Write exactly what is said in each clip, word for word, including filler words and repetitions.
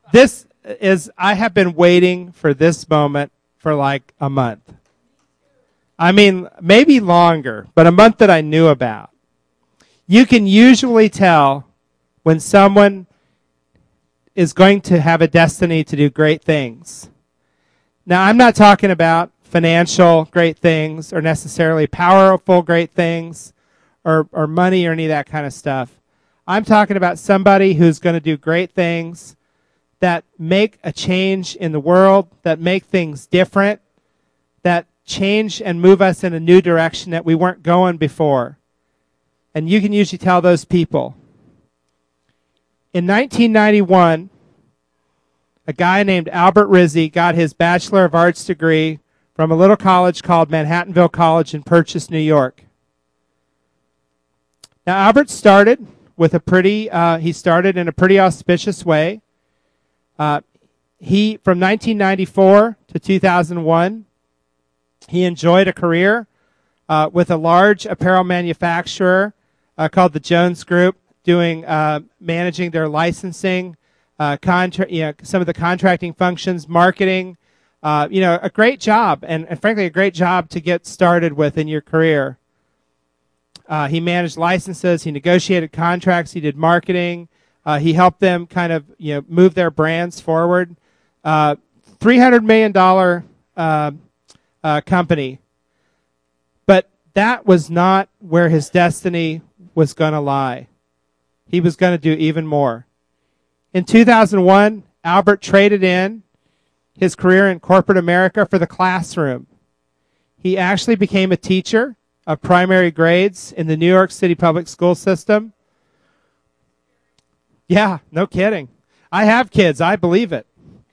This is, I have been waiting for this moment for like a month. I mean, maybe longer, but a month that I knew about. You can usually tell when someone is going to have a destiny to do great things. Now, I'm not talking about financial great things or necessarily powerful great things or, or money or any of that kind of stuff. I'm talking about somebody who's going to do great things that make a change in the world, that make things different, that change and move us in a new direction that we weren't going before. And you can usually tell those people. In nineteen ninety-one, a guy named Albert Rizzi got his Bachelor of Arts degree from a little college called Manhattanville College in Purchase, New York. Now, Albert started with a pretty, uh, he started in a pretty auspicious way. Uh, he, from nineteen ninety-four to two thousand one, he enjoyed a career uh, with a large apparel manufacturer uh, called the Jones Group, doing uh, managing their licensing, uh, contra- you know, some of the contracting functions, marketing. Uh, you know, a great job, and, and frankly, a great job to get started with in your career. Uh, he managed licenses, he negotiated contracts, he did marketing. Uh, he helped them kind of, you know, move their brands forward. Uh, three hundred million dollars uh, uh, company. But that was not where his destiny was going to lie. He was going to do even more. In two thousand one, Albert traded in his career in corporate America for the classroom. He actually became a teacher of primary grades in the New York City public school system. Yeah, no kidding. I have kids. I believe it.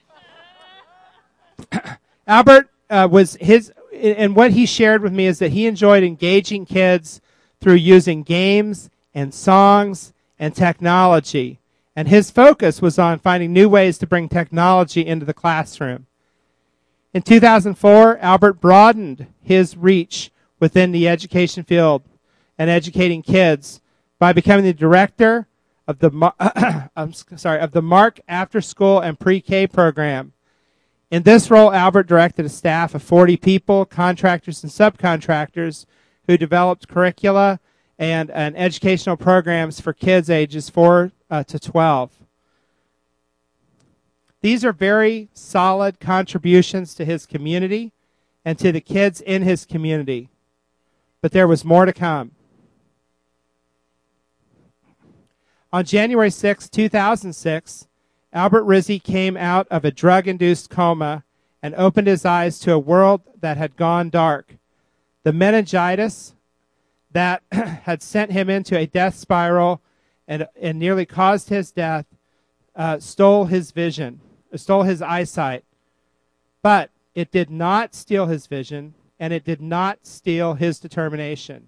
Albert uh, was his, and what he shared with me is that he enjoyed engaging kids through using games and songs and technology. And his focus was on finding new ways to bring technology into the classroom. In two thousand four, Albert broadened his reach within the education field and educating kids by becoming the director of the I'm sorry of the Mark After School and Pre-K program. In this role, Albert directed a staff of forty people, contractors and subcontractors, who developed curricula and, and educational programs for kids ages four uh, to twelve. These are very solid contributions to his community and to the kids in his community. But there was more to come. On January sixth, two thousand six, Albert Rizzi came out of a drug-induced coma and opened his eyes to a world that had gone dark. The meningitis that had sent him into a death spiral and, and nearly caused his death uh, stole his vision, stole his eyesight. But it did not steal his vision, and it did not steal his determination.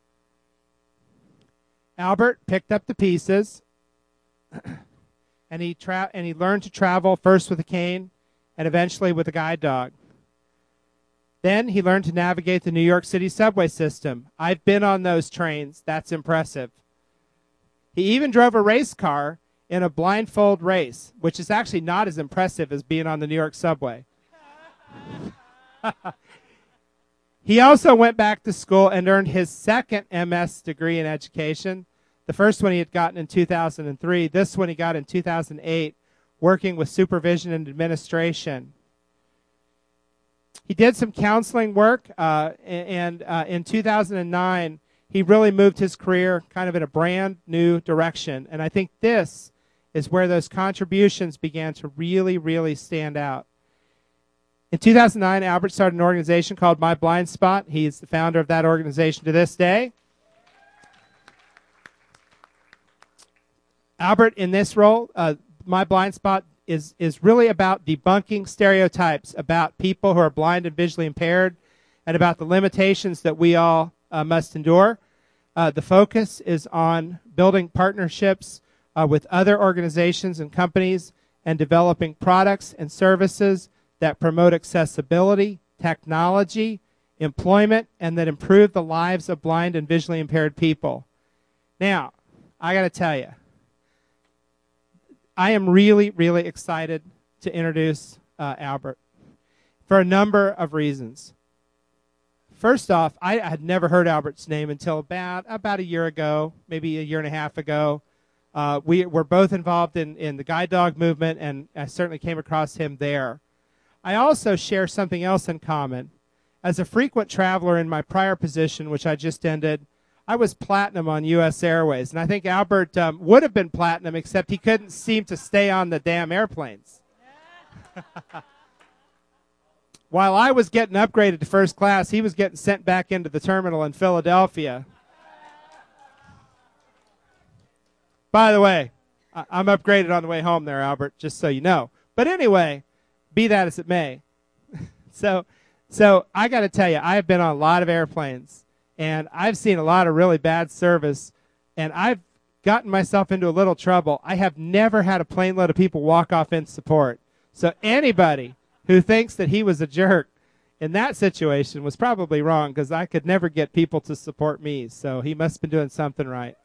Albert picked up the pieces, and he tra- and he learned to travel first with a cane and eventually with a guide dog. Then he learned to navigate the New York City subway system. I've been on those trains. That's impressive. He even drove a race car in a blindfold race, which is actually not as impressive as being on the New York subway. He also went back to school and earned his second M S degree in education. The first one he had gotten in two thousand three. This one he got in two thousand eight, working with supervision and administration. He did some counseling work, uh, and uh, in two thousand nine, he really moved his career kind of in a brand new direction. And I think this is where those contributions began to really, really stand out. In two thousand nine, Albert started an organization called My Blind Spot. He's the founder of that organization to this day. Albert, in this role, uh, My Blind Spot is, is really about debunking stereotypes about people who are blind and visually impaired and about the limitations that we all uh, must endure. Uh, the focus is on building partnerships uh, with other organizations and companies and developing products and services that promote accessibility, technology, employment, and that improve the lives of blind and visually impaired people. Now, I got to tell you, I am really, really excited to introduce uh, Albert for a number of reasons. First off, I had never heard Albert's name until about about a year ago, maybe a year and a half ago. Uh, we were both involved in, in the guide dog movement, and I certainly came across him there. I also share something else in common. As a frequent traveler in my prior position, which I just ended, I was platinum on U S Airways, and I think Albert um, would have been platinum, except he couldn't seem to stay on the damn airplanes. While I was getting upgraded to first class, he was getting sent back into the terminal in Philadelphia. By the way, I- I'm upgraded on the way home there, Albert, just so you know. But anyway, be that as it may. so, so I got to tell you, I have been on a lot of airplanes, and I've seen a lot of really bad service, and I've gotten myself into a little trouble. I have never had a plane load of people walk off in support. So anybody who thinks that he was a jerk in that situation was probably wrong, because I could never get people to support me. So he must have been doing something right.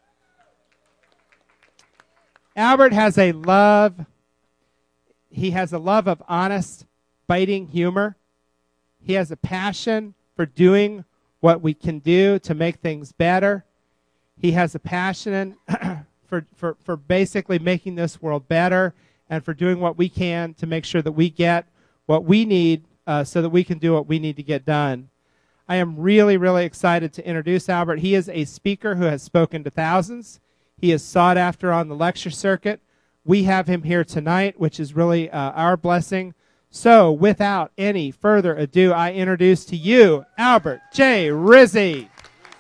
Albert has a love, he has a love of honest, biting humor. He has a passion for doing what we can do to make things better. He has a passion for, for, for basically making this world better, and for doing what we can to make sure that we get what we need uh, so that we can do what we need to get done. I am really, really excited to introduce Albert. He is a speaker who has spoken to thousands. He is sought after on the lecture circuit. We have him here tonight, which is really uh, our blessing. So without any further ado, I introduce to you Albert J. Rizzi.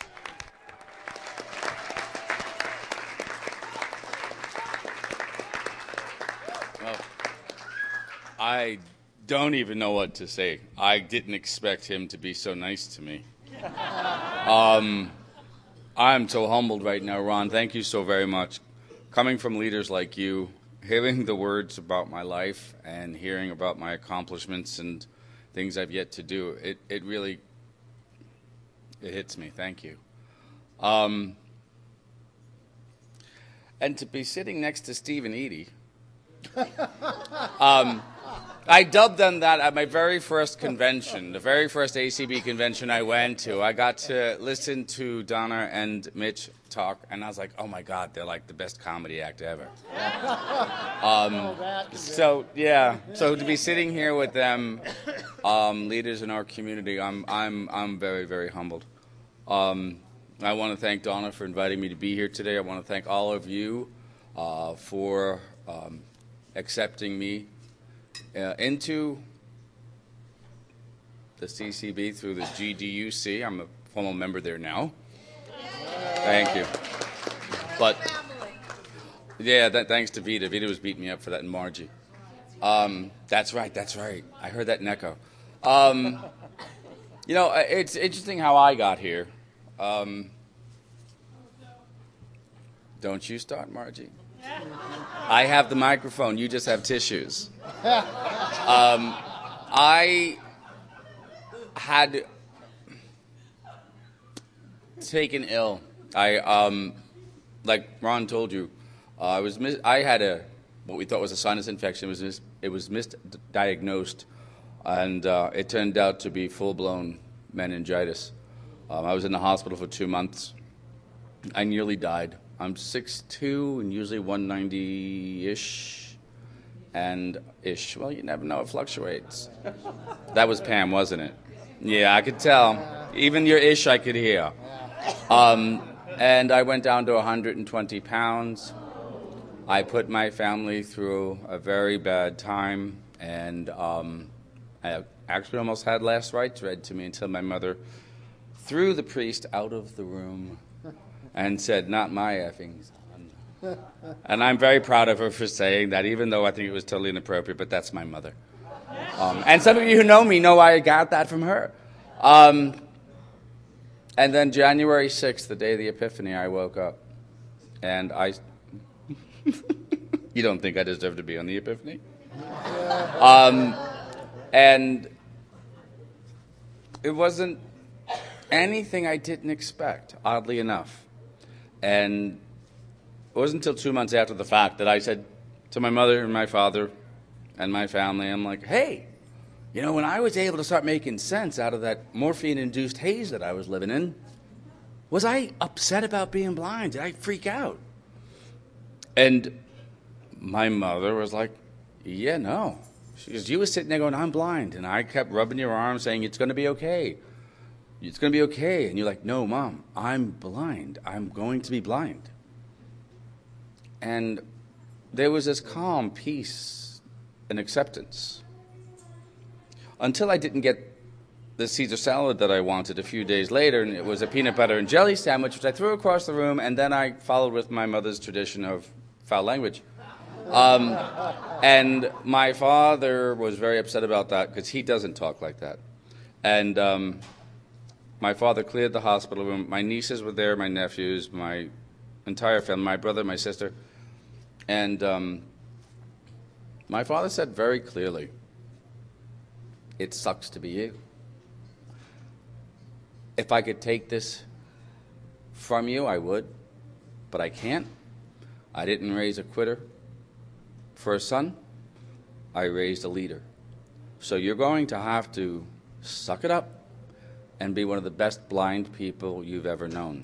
Well, I don't even know what to say. I didn't expect him to be so nice to me. Um, I'm so humbled right now, Ron. Thank you so very much. Coming from leaders like you, hearing the words about my life and hearing about my accomplishments and things I've yet to do, it, it really, it hits me. Thank you. Um, and to be sitting next to Steve and Edie, um, I dubbed them that at my very first convention, the very first A C B convention I went to. I got to listen to Donna and Mitch talk, and I was like, oh my God, they're like the best comedy act ever. Um, so, yeah, so to be sitting here with them, um, leaders in our community, I'm, I'm, I'm very, very humbled. Um, I want to thank Donna for inviting me to be here today. I want to thank all of you uh, for um, accepting me Uh, into the C C B through the G D U C. I'm a formal member there now. Thank you. But, yeah, that, thanks to Vita. Vita was beating me up for that, and Margie. Um, that's right, that's right. I heard that in Echo. Um, you know, it's interesting how I got here. Um, don't you start, Margie. I have the microphone. You just have tissues. Um, I had taken ill. I, um, like Ron told you, uh, I was mis- I had a what we thought was a sinus infection. It was mis- it was misdiagnosed, and uh, it turned out to be full-blown meningitis. Um, I was in the hospital for two months. I nearly died. I'm six two and usually one ninety-ish, and ish. Well, you never know. It fluctuates. That was Pam, wasn't it? Yeah, I could tell. Even your ish I could hear. Um, and I went down to one hundred twenty pounds. I put my family through a very bad time, and um, I actually almost had last rites read to me until my mother threw the priest out of the room and said, not my effing son. And I'm very proud of her for saying that, even though I think it was totally inappropriate, but that's my mother. Um, and some of you who know me know I got that from her. Um, and then January sixth, the day of the Epiphany, I woke up. And I... You don't think I deserve to be on the Epiphany? Um, and it wasn't anything I didn't expect, oddly enough. And it wasn't until two months after the fact that I said, to my mother and my father and my family, I'm like, hey, you know, when I was able to start making sense out of that morphine-induced haze that I was living in, was I upset about being blind? Did I freak out? And my mother was like, yeah, no. She goes, you were sitting there going, I'm blind. And I kept rubbing your arm saying, it's going to be okay. It's going to be okay. And you're like, no, Mom, I'm blind. I'm going to be blind. And there was this calm peace and acceptance. Until I didn't get the Caesar salad that I wanted a few days later, and it was a peanut butter and jelly sandwich, which I threw across the room, and then I followed with my mother's tradition of foul language. Um, and my father was very upset about that because he doesn't talk like that. And um, my father cleared the hospital room. My nieces were there, my nephews, my entire family, my brother, my sister. And um, my father said very clearly, it sucks to be you. If I could take this from you, I would, but I can't. I didn't raise a quitter for a son. I raised a leader. So you're going to have to suck it up and be one of the best blind people you've ever known.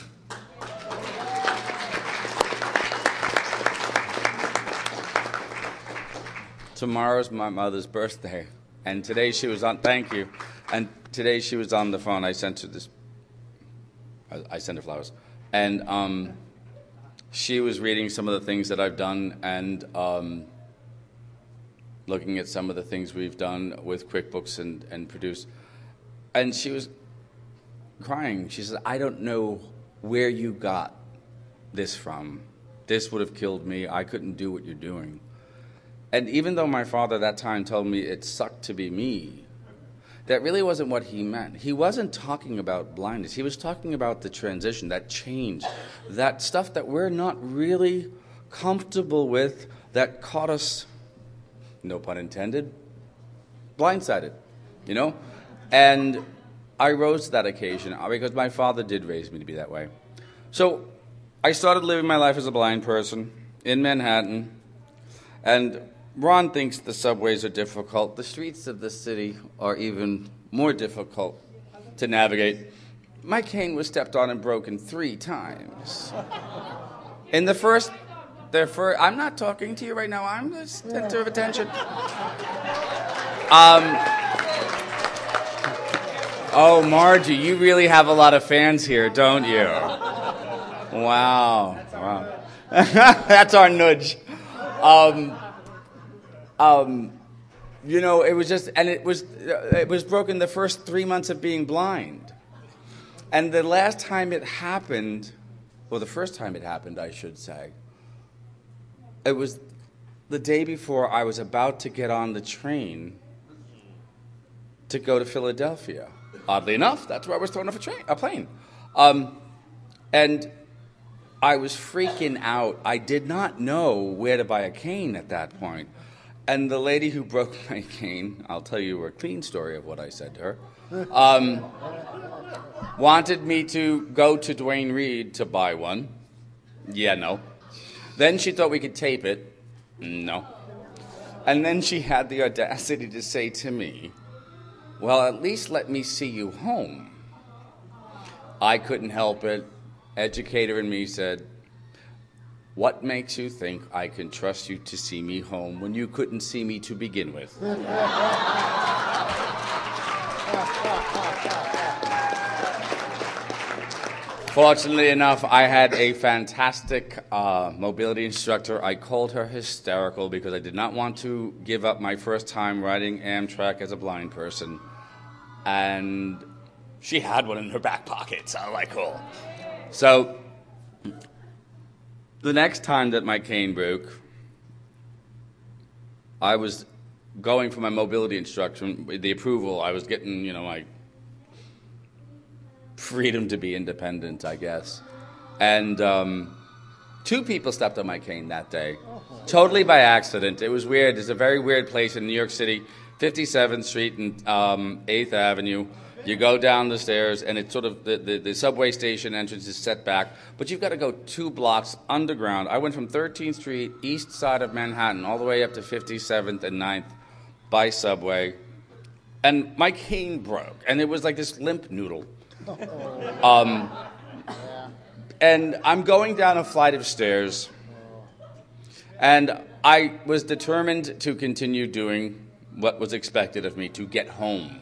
Tomorrow's my mother's birthday, and today she was on, thank you, and today she was on the phone. I sent her this, I, I sent her flowers, and um, she was reading some of the things that I've done and um, looking at some of the things we've done with QuickBooks and, and Produce, and she was crying. She said, I don't know where you got this from. This would have killed me. I couldn't do what you're doing. And even though my father at that time told me it sucked to be me, that really wasn't what he meant. He wasn't talking about blindness. He was talking about the transition, that change, that stuff that we're not really comfortable with that caught us, no pun intended, blindsided, you know? And I rose to that occasion because my father did raise me to be that way. So I started living my life as a blind person in Manhattan, and Ron thinks the subways are difficult. The streets of the city are even more difficult to navigate. My cane was stepped on and broken three times. In the first, the first, I'm not talking to you right now. I'm the center of attention. Um, oh, Margie, you really have a lot of fans here, don't you? Wow. Wow. That's our nudge. Um, Um, you know, it was just, and it was, it was broken the first three months of being blind. And the last time it happened, well, the first time it happened, I should say, it was the day before I was about to get on the train to go to Philadelphia. Oddly enough, that's where I was thrown off a train, a plane. Um, and I was freaking out. I did not know where to buy a cane at that point. And the lady who broke my cane, I'll tell you a clean story of what I said to her, um, wanted me to go to Duane Reade to buy one. Yeah, no. Then she thought we could tape it. No. And then she had the audacity to say to me, well, at least let me see you home. I couldn't help it. Educator in me said, what makes you think I can trust you to see me home when you couldn't see me to begin with? Fortunately enough, I had a fantastic uh, mobility instructor. I called her hysterical because I did not want to give up my first time riding Amtrak as a blind person. And she had one in her back pocket, so I'm like, cool. So the next time that my cane broke, I was going for my mobility instruction, the approval. I was getting, you know, my freedom to be independent, I guess. And um, two people stepped on my cane that day, totally by accident. It was weird. It's a very weird place in New York City, fifty-seventh Street and um, eighth Avenue. You go down the stairs, and it's sort of the, the, the subway station entrance is set back, but you've got to go two blocks underground. I went from thirteenth Street, east side of Manhattan, all the way up to fifty-seventh and ninth by subway, and my cane broke, and it was like this limp noodle. Um, and I'm going down a flight of stairs, and I was determined to continue doing what was expected of me, to get home.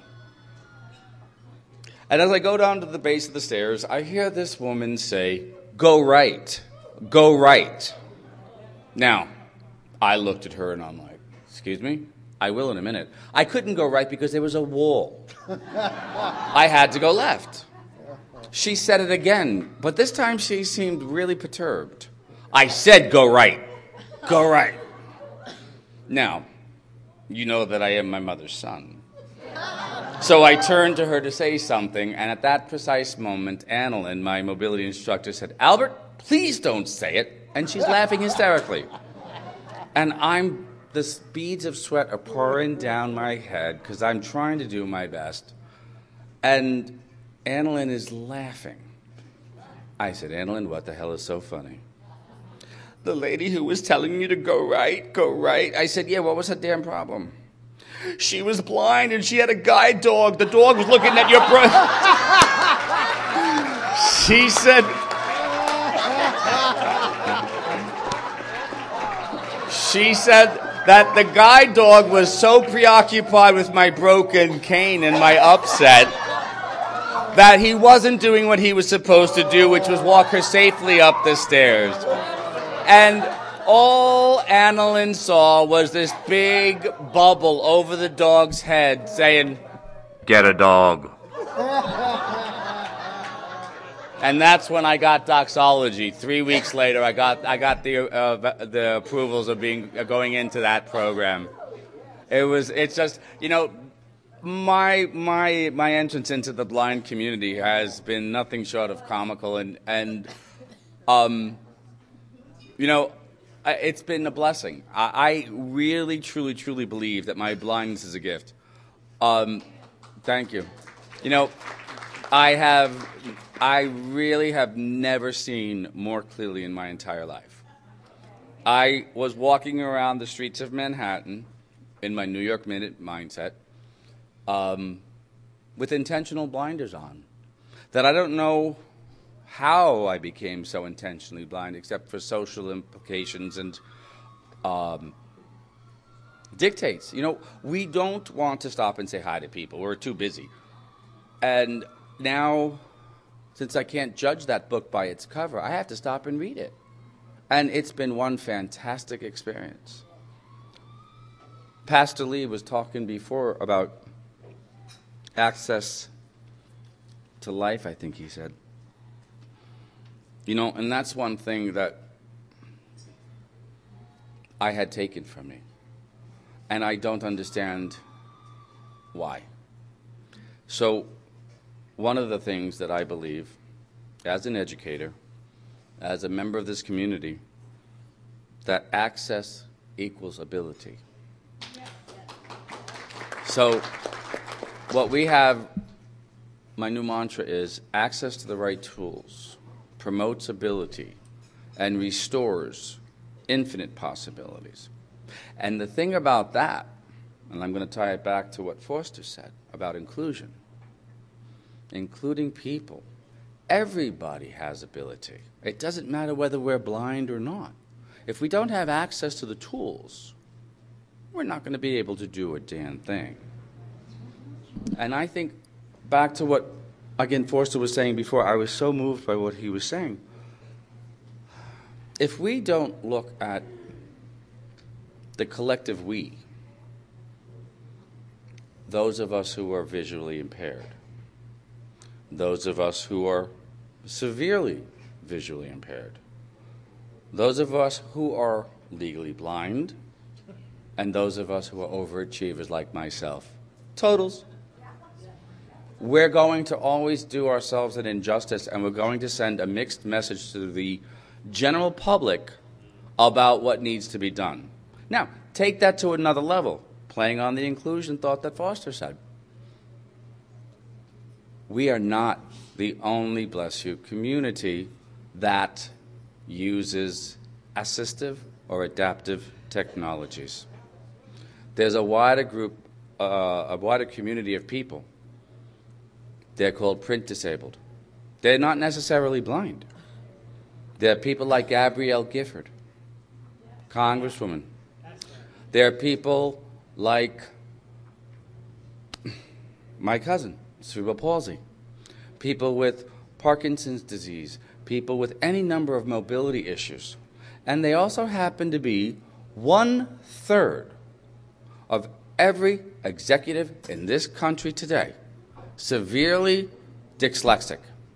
And as I go down to the base of the stairs, I hear this woman say, "Go right, go right." Now, I looked at her and I'm like, "Excuse me? I will in a minute." I couldn't go right because there was a wall. I had to go left. She said it again, but this time she seemed really perturbed. I said, "Go right, go right." Now, you know that I am my mother's son. So I turned to her to say something, and at that precise moment, Annalyn, my mobility instructor, said, "Albert, please don't say it." And she's laughing hysterically. And I'm, the beads of sweat are pouring down my head because I'm trying to do my best. And Annalyn is laughing. I said, "Annalyn, what the hell is so funny?" "The lady who was telling you to go right, go right." I said, "Yeah, what was her damn problem?" "She was blind and she had a guide dog. The dog was looking at your bro." She said, she said that the guide dog was so preoccupied with my broken cane and my upset that he wasn't doing what he was supposed to do, which was walk her safely up the stairs. And all Annalyn saw was this big bubble over the dog's head saying, "Get a dog." And that's when I got doxology. Three weeks later, I got I got the uh, the approvals of being uh, going into that program. It was it's just you know my my my entrance into the blind community has been nothing short of comical, and and um you know. It's been a blessing. I really, truly, truly believe that my blindness is a gift. Um, thank you. You know, I have, I really have never seen more clearly in my entire life. I was walking around the streets of Manhattan in my New York Minute mindset um, with intentional blinders on that I don't know how I became so intentionally blind, except for social implications and um, dictates. You know, we don't want to stop and say hi to people. We're too busy. And now, since I can't judge that book by its cover, I have to stop and read it. And it's been one fantastic experience. Pastor Lee was talking before about access to life, I think he said. You know, and that's one thing that I had taken from me. And I don't understand why. So, one of the things that I believe, as an educator, as a member of this community, that access equals ability. So, what we have, my new mantra is access to the right tools promotes ability and restores infinite possibilities. And the thing about that, and I'm going to tie it back to what Foster said about inclusion, including people. Everybody has ability. It doesn't matter whether we're blind or not. If we don't have access to the tools, we're not going to be able to do a damn thing. And I think back to what, again, Forster was saying before, I was so moved by what he was saying. If we don't look at the collective we, those of us who are visually impaired, those of us who are severely visually impaired, those of us who are legally blind, and those of us who are overachievers like myself, totals, we're going to always do ourselves an injustice, and we're going to send a mixed message to the general public about what needs to be done. Now, take that to another level, playing on the inclusion thought that Foster said. we are not the only, bless you, community that uses assistive or adaptive technologies. There's a wider group, uh, a wider community of people. They're called print disabled. They're not necessarily blind. There are people like Gabrielle Gifford, Congresswoman. There are people like my cousin, cerebral palsy, people with Parkinson's disease, people with any number of mobility issues. And they also happen to be one-third of every executive in this country today, severely dyslexic.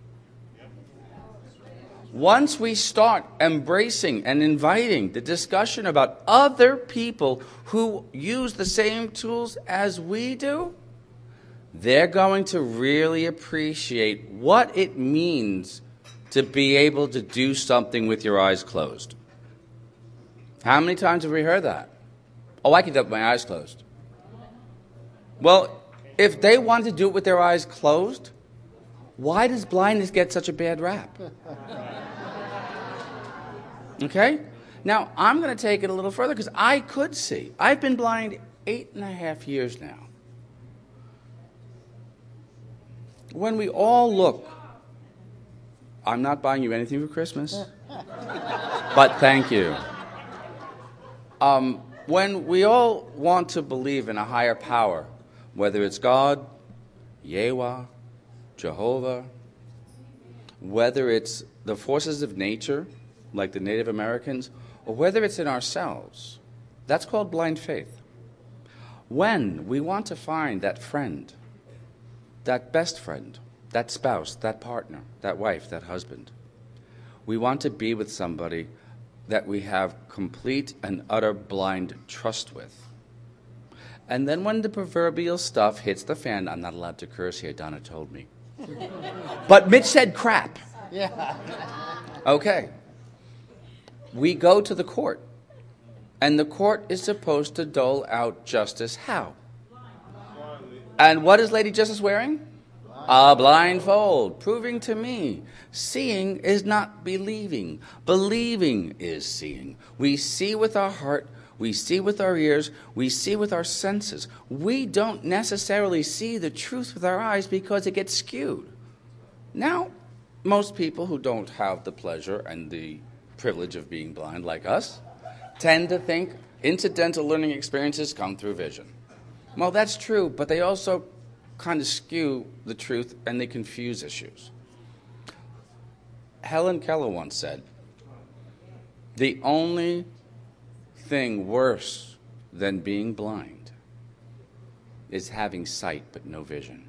Once we start embracing and inviting the discussion about other people who use the same tools as we do, they're going to really appreciate what it means to be able to do something with your eyes closed. How many times have we heard that? Oh, I can do it with my eyes closed. Well, if they want to do it with their eyes closed, why does blindness get such a bad rap? Okay? Now, I'm going to take it a little further because I could see. I've been blind eight and a half years now. When we all look, I'm not buying you anything for Christmas, but thank you. Um, when we all want to believe in a higher power, whether it's God, Yahweh, Jehovah, whether it's the forces of nature, like the Native Americans, or whether it's in ourselves, that's called blind faith. When we want to find that friend, that best friend, that spouse, that partner, that wife, that husband, we want to be with somebody that we have complete and utter blind trust with. And then when the proverbial stuff hits the fan, I'm not allowed to curse here, Donna told me. But Mitch said crap. Yeah. Okay. We go to the court, and the court is supposed to dole out justice how? And what is Lady Justice wearing? A blindfold, proving to me seeing is not believing. Believing is seeing. We see with our heart, we see with our ears, we see with our senses. We don't necessarily see the truth with our eyes because it gets skewed. Now, most people who don't have the pleasure and the privilege of being blind like us tend to think incidental learning experiences come through vision. Well, that's true, but they also kind of skew the truth and they confuse issues. Helen Keller once said, the only thing worse than being blind is having sight but no vision.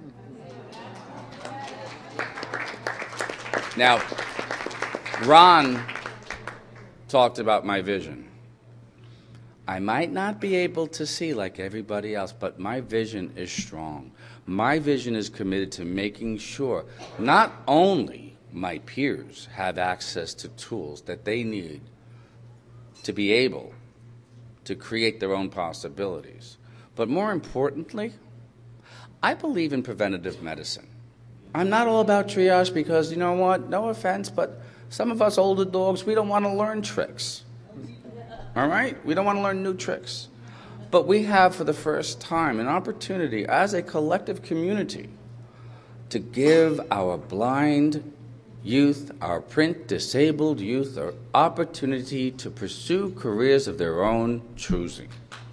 Now, Ron talked about my vision. I might not be able to see like everybody else, but my vision is strong. My vision is committed to making sure not only my peers have access to tools that they need to be able to create their own possibilities, but more importantly, I believe in preventative medicine. I'm not all about triage because, you know what, no offense, but some of us older dogs, we don't want to learn tricks. All right? We don't want to learn new tricks. But we have, for the first time, an opportunity as a collective community to give our blind youth, our print-disabled youth, an opportunity to pursue careers of their own choosing.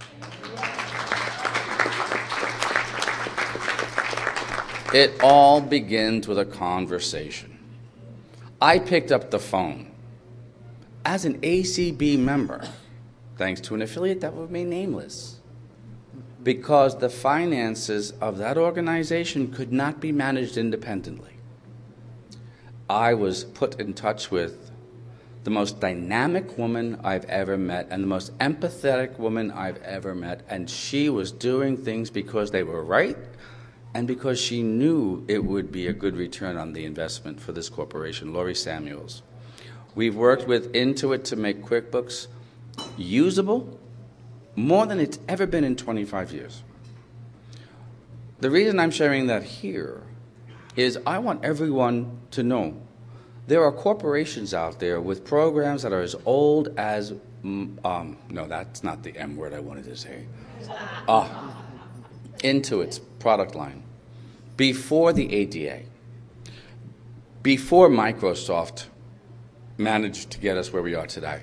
It all begins with a conversation. I picked up the phone as an A C B member, thanks to an affiliate that will remain nameless, because the finances of that organization could not be managed independently. I was put in touch with the most dynamic woman I've ever met and the most empathetic woman I've ever met, and she was doing things because they were right and because she knew it would be a good return on the investment for this corporation, Laurie Samuels. We've worked with Intuit to make QuickBooks usable more than it's ever been in twenty-five years. The reason I'm sharing that here is I want everyone to know there are corporations out there with programs that are as old as, um, no, that's not the M word I wanted to say, uh, Intuit's product line, before the A D A, before Microsoft managed to get us where we are today.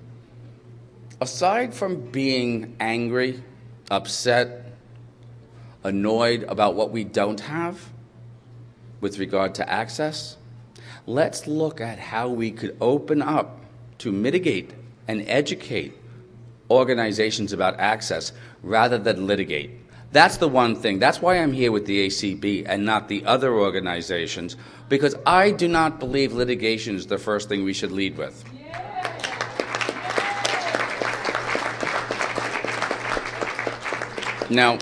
Aside from being angry, upset, annoyed about what we don't have with regard to access, let's look at how we could open up to mitigate and educate organizations about access rather than litigate. That's the one thing. That's why I'm here with the A C B and not the other organizations, because I do not believe litigation is the first thing we should lead with. Now,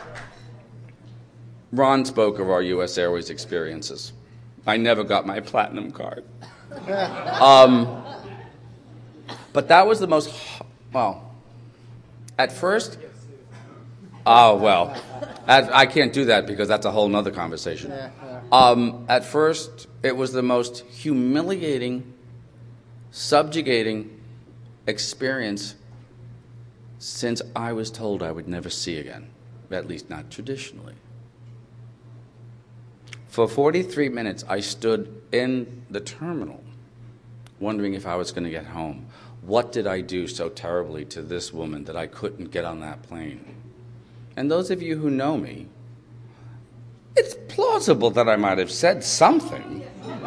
Ron spoke of our U S Airways experiences. I never got my platinum card. Um, but that was the most, well, at first, oh, well, at, I can't do that because that's a whole nother conversation. Um, at first, it was the most humiliating, subjugating experience since I was told I would never see again, at least not traditionally. For forty-three minutes, I stood in the terminal wondering if I was going to get home. What did I do so terribly to this woman that I couldn't get on that plane? And those of you who know me, it's plausible that I might have said something.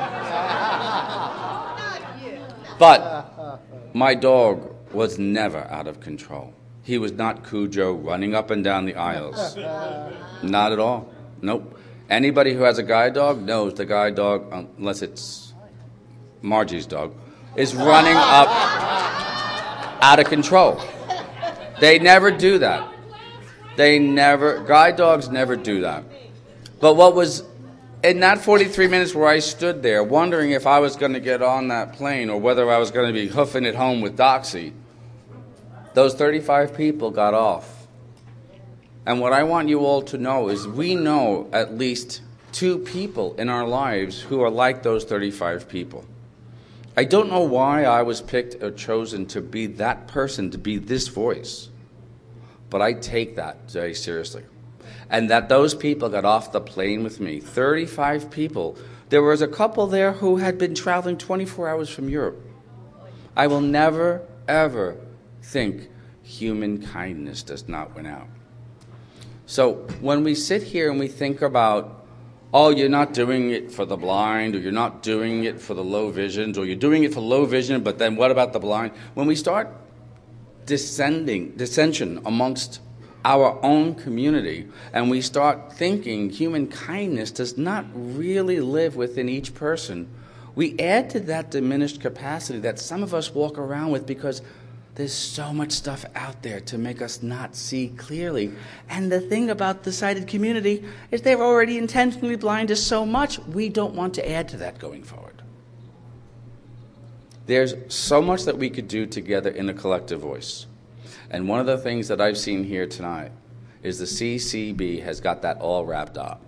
But my dog was never out of control. He was not Cujo running up and down the aisles. Not at all. Nope. Anybody who has a guide dog knows the guide dog, unless it's Margie's dog, is running up out of control. They never do that. They never, guide dogs never do that. But what was, in that forty-three minutes where I stood there wondering if I was going to get on that plane or whether I was going to be hoofing it home with Doxy, those thirty-five people got off. And what I want you all to know is we know at least two people in our lives who are like those thirty-five people. I don't know why I was picked or chosen to be that person, to be this voice, but I take that very seriously. And that those people got off the plane with me, thirty-five people. There was a couple there who had been traveling twenty-four hours from Europe. I will never, ever think human kindness does not win out. So when we sit here and we think about, oh, you're not doing it for the blind, or you're not doing it for the low visions, or you're doing it for low vision, but then what about the blind? When we start descending, dissension amongst our own community, and we start thinking human kindness does not really live within each person, we add to that diminished capacity that some of us walk around with because there's so much stuff out there to make us not see clearly. And the thing about the sighted community is they're already intentionally blind to so much, we don't want to add to that going forward. There's so much that we could do together in a collective voice. And one of the things that I've seen here tonight is the C C B has got that all wrapped up.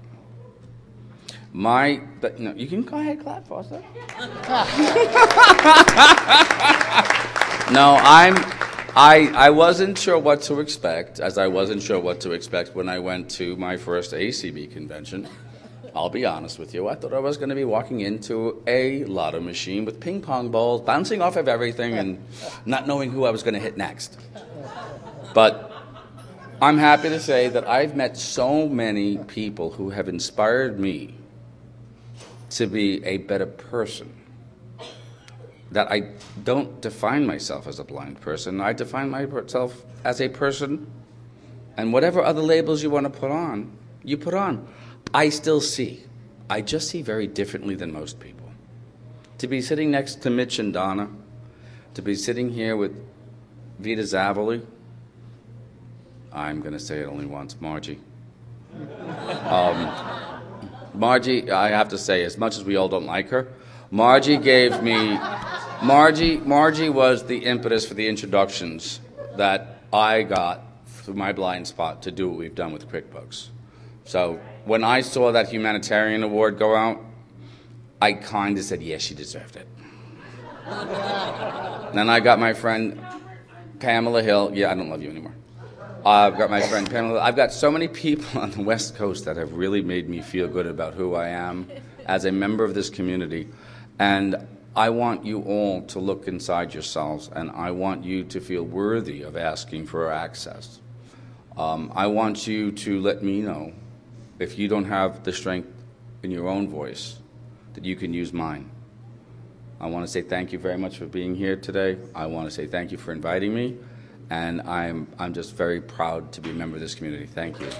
My, but, no, you can go ahead, clap, Foster. No, I'm, I, I wasn't sure what to expect, as I wasn't sure what to expect when I went to my first A C B convention. I'll be honest with you. I thought I was going to be walking into a lotto machine with ping pong balls, bouncing off of everything, and not knowing who I was going to hit next. But I'm happy to say that I've met so many people who have inspired me to be a better person. That I don't define myself as a blind person. I define myself as a person, and whatever other labels you want to put on, you put on. I still see. I just see very differently than most people. To be sitting next to Mitch and Donna, to be sitting here with Vita Zavoli, I'm going to say it only once, Margie. Um, Margie, I have to say, as much as we all don't like her, Margie gave me... Margie, Margie was the impetus for the introductions that I got through my blind spot to do what we've done with QuickBooks. So when I saw that humanitarian award go out, I kind of said, yes, she deserved it. Then I got my friend Pamela Hill. Yeah, I don't love you anymore. I've got my friend Pamela. I've got so many people on the West Coast that have really made me feel good about who I am as a member of this community. And I want you all to look inside yourselves, and I want you to feel worthy of asking for access. Um, I want you to let me know, if you don't have the strength in your own voice, that you can use mine. I want to say thank you very much for being here today. I want to say thank you for inviting me, and I'm, I'm just very proud to be a member of this community. Thank you.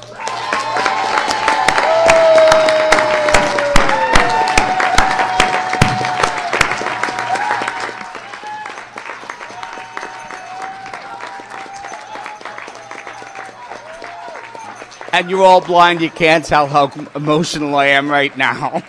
And you're all blind, you can't tell how emotional I am right now.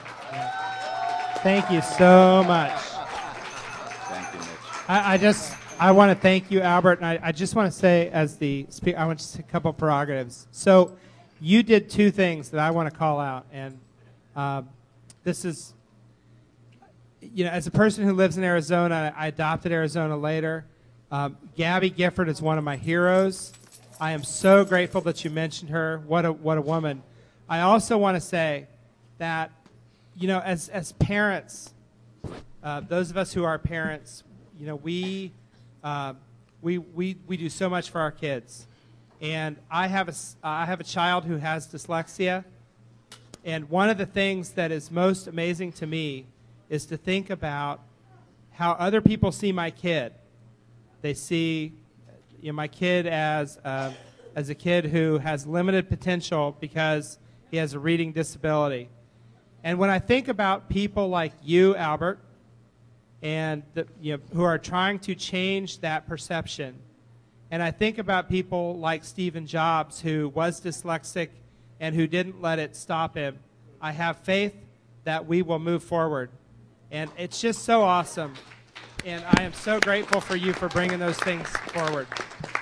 Thank you so much. Thank you, Mitch. I, I just, I want to thank you, Albert, and I, I just want to say, as the speaker, I want to say a couple prerogatives. So, you did two things that I want to call out, and uh, this is, you know, as a person who lives in Arizona, I adopted Arizona later. Um, Gabby Gifford is one of my heroes. I am so grateful that you mentioned her. What a what a woman. I also want to say that, you know, as as parents, uh, those of us who are parents, you know, we uh, we we we do so much for our kids. And I have a I have a child who has dyslexia, and one of the things that is most amazing to me is to think about how other people see my kid. They see, you know, my kid as uh, as a kid who has limited potential because he has a reading disability. And when I think about people like you, Albert, and the, you know, who are trying to change that perception, and I think about people like Stephen Jobs, who was dyslexic and who didn't let it stop him, I have faith that we will move forward. And it's just so awesome. And I am so grateful for you for bringing those things forward.